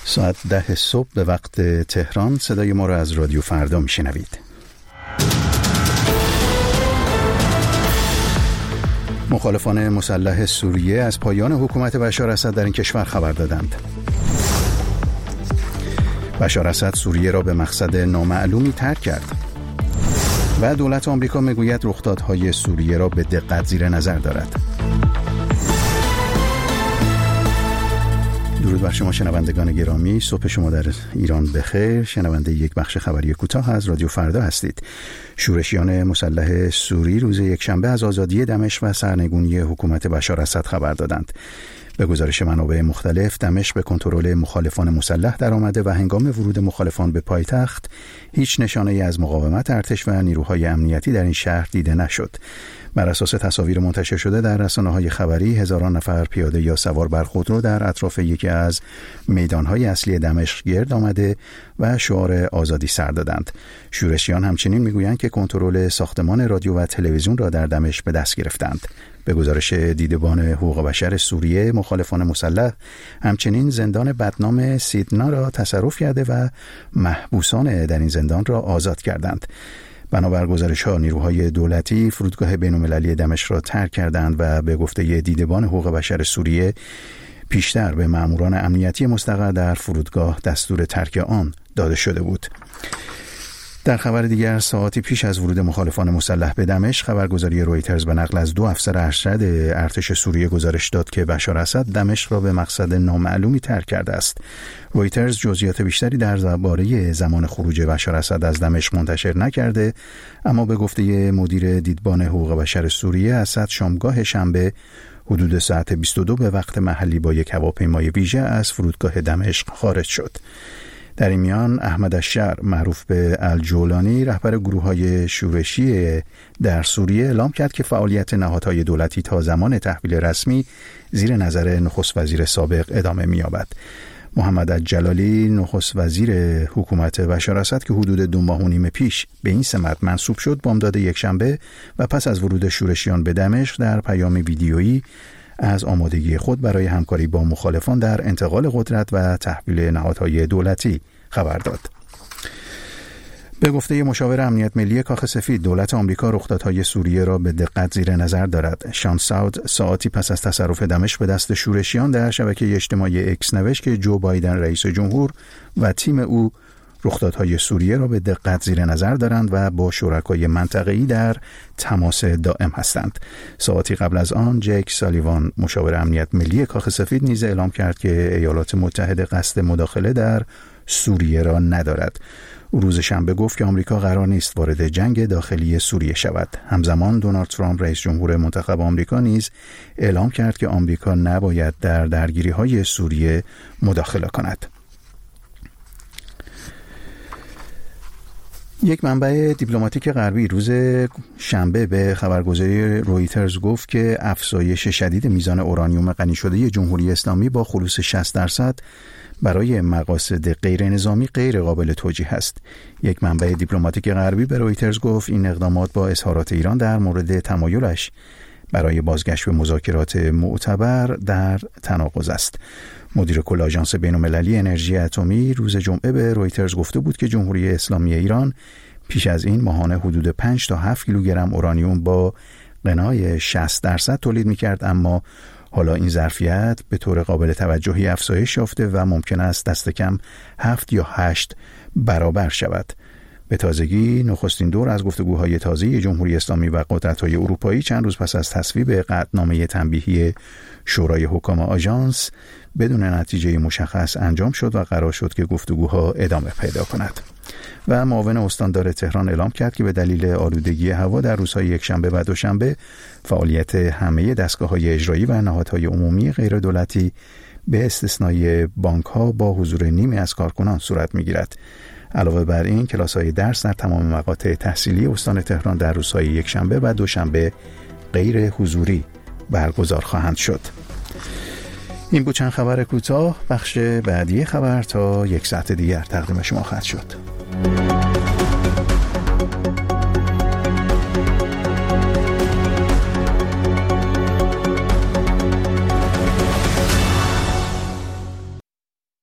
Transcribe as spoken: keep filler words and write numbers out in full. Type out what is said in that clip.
ساعت ده صبح به وقت تهران صدای ما را از رادیو فردا میشنوید. مخالفان مسلح سوریه از پایان حکومت بشار اسد در این کشور خبر دادند. بشار اسد سوریه را به مقصد نامعلومی ترک کرد و دولت آمریکا میگوید رخدادهای سوریه را به دقت زیر نظر دارد. درود بر شما شنوندگان گرامی، صبح شما در ایران بخیر. شنونده یک بخش خبری کوتاه از رادیو فردا هستید. شورشیان مسلح سوری روز یکشنبه از آزادی دمشق و سرنگونی حکومت بشار اسد خبر دادند. به گزارش منابع مختلف، دمشق به کنترل مخالفان مسلح درآمده و هنگام ورود مخالفان به پایتخت هیچ نشانه‌ای از مقاومت ارتش و نیروهای امنیتی در این شهر دیده نشد. بر اساس تصاویر منتشر شده در رسانه‌های خبری، هزاران نفر پیاده یا سوار بر خودرو در اطراف یکی از میدان‌های اصلی دمشق گرد آمده و شعار آزادی سر دادند. شورشیان همچنین میگویند که کنترل ساختمان رادیو و تلویزیون را در دمشق به دست گرفتند. به گزارش دیدبان حقوق بشر سوریه، مخالفان مسلح همچنین زندان بدنام سیدنا را تصرف کرده و محبوسان در این زندان را آزاد کردند. بنابر گزارش‌ها، نیروهای دولتی فرودگاه بین‌المللی دمشق را ترک کردند و به گفته دیدبان حقوق بشر سوریه پیشتر به ماموران امنیتی مستقر در فرودگاه دستور ترک آن داده شده بود. در خبر دیگر، ساعتی پیش از ورود مخالفان مسلح به دمشق، خبرگزاری رویترز به نقل از دو افسر ارشد ارتش سوریه گزارش داد که بشار اسد دمشق را به مقصد نامعلومی ترک کرده است. رویترز جزئیات بیشتری درباره زمان خروج بشار اسد از دمشق منتشر نکرده، اما به گفته مدیر دیدبان حقوق بشر سوریه، اسد شامگاه شنبه حدود ساعت بیست و دو به وقت محلی با یک هواپیمای ویژه از فرودگاه دمشق خارج شد. در این میان احمد الشر معروف به الجولانی، رهبر گروه‌های شورشی در سوریه، اعلام کرد که فعالیت نهادهای دولتی تا زمان تحویل رسمی زیر نظر نخست وزیر سابق ادامه می‌یابد. محمد الجلالی، نخست وزیر حکومت بشار اسد که حدود دو ماه و نیم پیش به این سمت منصوب شد، بامداد یکشنبه و پس از ورود شورشیان به دمشق در پیام ویدیویی از آمادگی خود برای همکاری با مخالفان در انتقال قدرت و تحویل نهادهای دولتی خبر داد. به گفته مشاور امنیت ملی کاخ سفید، دولت آمریکا رخدادهای سوریه را به دقت زیر نظر دارد. شان ساود ساعتی پس از تصرف دمشق به دست شورشیان در شبکه اجتماعی اکس نوشت که جو بایدن رئیس جمهور و تیم او رخدادهای سوریه را به دقت زیر نظر دارند و با شرکای منطقه‌ای در تماس دائم هستند. ساعتی قبل از آن، جک سالیوان، مشاور امنیت ملی کاخ سفید، نیز اعلام کرد که ایالات متحده قصد مداخله در سوریه را ندارد. او روز شنبه گفت که آمریکا قرار نیست وارد جنگ داخلی سوریه شود. همزمان دونالد ترامپ، رئیس جمهور منتخب آمریکا، نیز اعلام کرد که آمریکا نباید در درگیری‌های سوریه مداخله کند. یک منبع دیپلماتیک غربی روز شنبه به خبرگزاری رویترز گفت که افزایش شدید میزان اورانیوم غنی شده جمهوری اسلامی با خلوص شصت درصد برای مقاصد غیر نظامی غیر قابل توجیه است. یک منبع دیپلماتیک غربی به رویترز گفت این اقدامات با اظهارات ایران در مورد تمایلش برای بازگشت به مذاکرات معتبر در تناقض است. مدیر کل آژانس بین‌المللی انرژی اتمی روز جمعه به رویترز گفته بود که جمهوری اسلامی ایران پیش از این ماهانه حدود پنج تا هفت کیلوگرم اورانیوم با غنای شصت درصد تولید می‌کرد، اما حالا این ظرفیت به طور قابل توجهی افزایش یافته و ممکن است دست کم هفت یا هشت برابر شود. به تازگی نخستین دور از گفتگوهای تازه جمهوری اسلامی و قدرت‌های اروپایی چند روز پس از تصویب قطعنامه تنبیهی شورای حکام آژانس بدون نتیجه مشخص انجام شد و قرار شد که گفتگوها ادامه پیدا کند. و معاون استاندار تهران اعلام کرد که به دلیل آلودگی هوا در روزهای یکشنبه و دوشنبه فعالیت همه دستگاه‌های اجرایی و نهادهای عمومی غیر دولتی به استثنای بانک‌ها با حضور نیمی از کارکنان صورت می‌گیرد. علاوه بر این، کلاس‌های درس در تمام مقاطع تحصیلی استان تهران در روزهای یکشنبه و دوشنبه غیر حضوری برگزار خواهند شد. این بود چند خبر کوتاه. بخش بعدی خبر تا یک ساعت دیگر تقدیم شما خواهد شد.